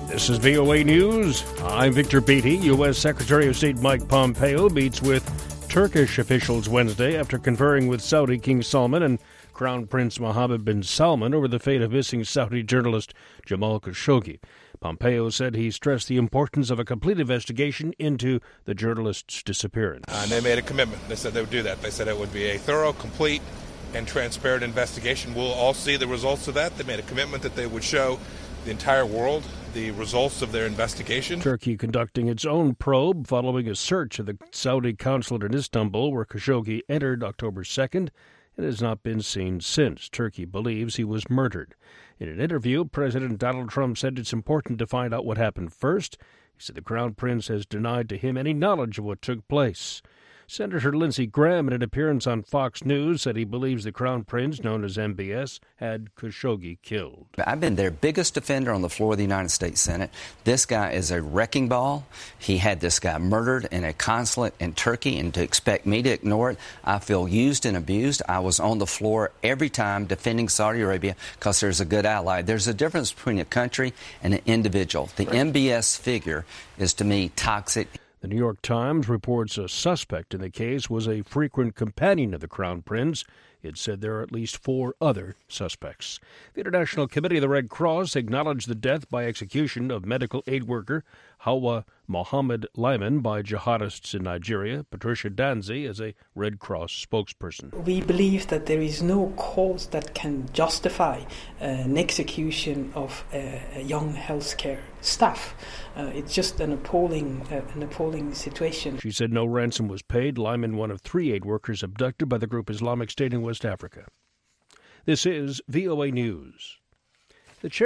This is VOA News. I'm Victor Beatty. U.S. Secretary of State Mike Pompeo meets with Turkish officials Wednesday after conferring with Saudi King Salman and Crown Prince Mohammed bin Salman over the fate of missing Saudi journalist Jamal Khashoggi. Pompeo said he stressed the importance of a complete investigation into the journalist's disappearance. And they made a commitment. They said they would do that. They said it would be a thorough, complete, and transparent investigation. We'll all see the results of that. They made a commitment that they would show the entire world the results of their investigation. Turkey conducting its own probe following a search of the Saudi consulate in Istanbul where Khashoggi entered October 2nd. It has not been seen since. Turkey believes he was murdered. In an interview, President Donald Trump said it's important to find out what happened first. He said the Crown Prince has denied to him any knowledge of what took place. Senator Lindsey Graham, in an appearance on Fox News, said he believes the Crown Prince, known as MBS, had Khashoggi killed. I've been their biggest defender on the floor of the United States Senate. This guy is a wrecking ball. He had this guy murdered in a consulate in Turkey, and to expect me to ignore it, I feel used and abused. I was on the floor every time defending Saudi Arabia because there's a good ally. There's a difference between a country and an individual. The MBS figure is, to me, toxic. The New York Times reports a suspect in the case was a frequent companion of the Crown Prince. It said there are at least 4 other suspects. The International Committee of the Red Cross acknowledged the death by execution of medical aid worker Hawa Mohammed Lyman by jihadists in Nigeria. Patricia Danzi is a Red Cross spokesperson. We believe that there is no cause that can justify an execution of a young healthcare staff. It's just an appalling situation. She said no ransom was paid. Lyman, one of 3 aid workers abducted by the group Islamic State in West Africa. This is VOA News.